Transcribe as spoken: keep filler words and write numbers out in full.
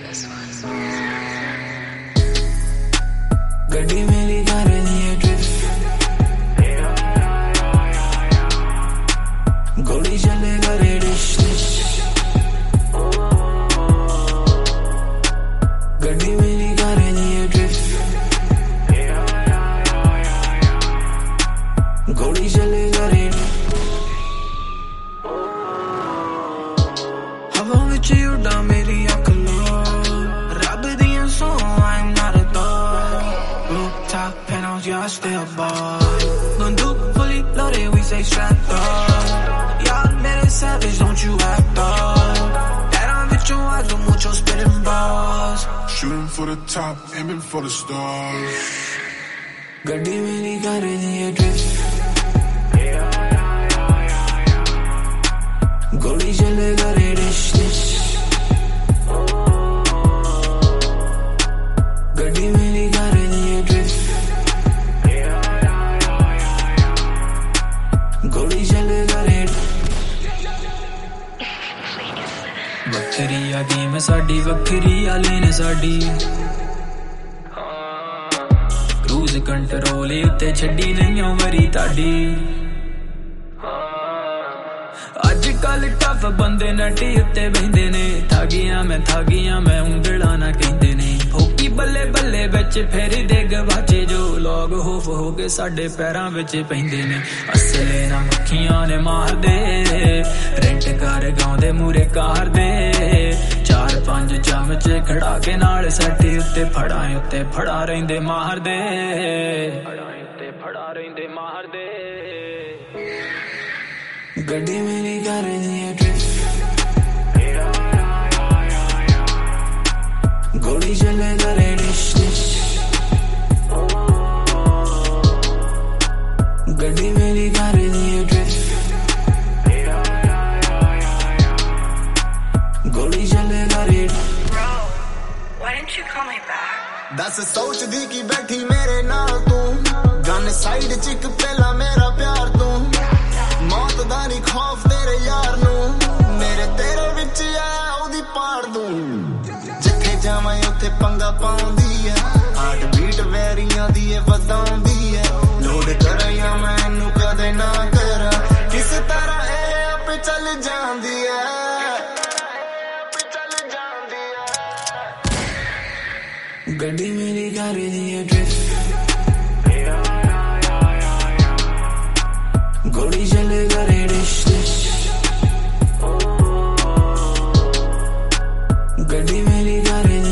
गड्डी मेरी कर रही है ड्रिफ्ट, गोली चलेगा रे डिश डिश। गड्डी मेरी कर रही है ड्रिफ्ट, गोली चलेगा रे। हवा विच उड़ा मेरी अख लो, रब दियां सौ I'm not a dog। Rooftop penthouse, yeah, I stay above। Bunduk fully loaded, we say strapped up। Y'all made it savage, don't you act up। That I'm with you, I do mucho spitting balls। Shooting for the top, aiming for the stars। गड्डी मेरी कर रही है drift, गोली चलेगा रे dish dish. गड्डी मेरी कर रही है ड्रिफ्ट, गोली चलेगा रे। वखरी आ गेम साडी, वखरी आ लेन साडी। क्रूज कंट्रोल उत्ते छड्डी नहीं वरी ताडी। अजकल टफ बंदे नटी उत्ते बहिंदे ने, थागियां मैं थागियां मैं उंगला ना कहंदे ने। होकी बल्ले बल्ले विच फेरी दे गवाचे, जो लोग होफ हो के साडे पैरां विच पैंदे ने। असले ना मक्खियां ने मार दे, रेंट कर गाउंदे मूरे कार दे। चार पंज चमचे खड़ा के नाल सैटी उत्ते फड़ा उत्ते फड़ा रहिंदे मार दे, उत्ते फड़ा रहिंदे मार दे। गड्डी मेरी कर रही है ड्रिफ्ट, गोली चलेगा रे डिश डिश। गड्डी मेरी कर रही है ड्रिफ्ट, गोली चलेगा रे। Why didn't you call me back? दस सोचदी की बैठी मेरे नाल तू, गन साइड च इक पहला मेरा प्यार तू। मौत दा नी खौफ तेरे यार नू, मेरे तेरे विच आया ओदी पाड़ दूं। जिथे जावां उत्थे पंगा पाउंदी है, हार्ट बीट वैरियां दी ए वधाउंदी है। लोड करा या मैनू कदे ना करा, किस तरह ए आप चल जांदी है, चल जांदी है। गड्डी मेरी कर रही है ड्रिफ्ट, गोली चलेगा रे डिश डिश। गड्डी मेरी कर रही